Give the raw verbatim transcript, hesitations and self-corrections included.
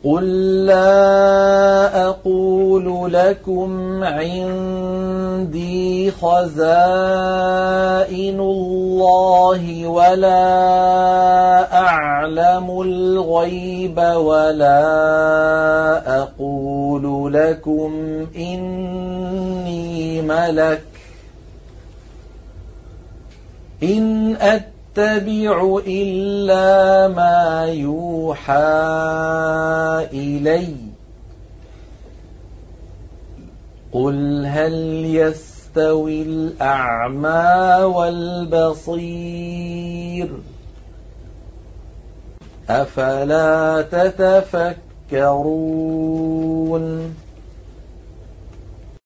قُل لَّا أَقُولُ لَكُمْ عِندِي خَزَائِنُ اللَّهِ وَلَا أَعْلَمُ الْغَيْبَ وَلَا أَقُولُ لَكُمْ إِنِّي مَلَكٌ إِنْ أَتَّبِعُ إِلَّا مَا يُوحَىٰ إِلَيَّ قُلْ هَلْ يَسْتَوِي الْأَعْمَىٰ وَالْبَصِيرُ أَفَلَا تَتَفَكَّرُونَ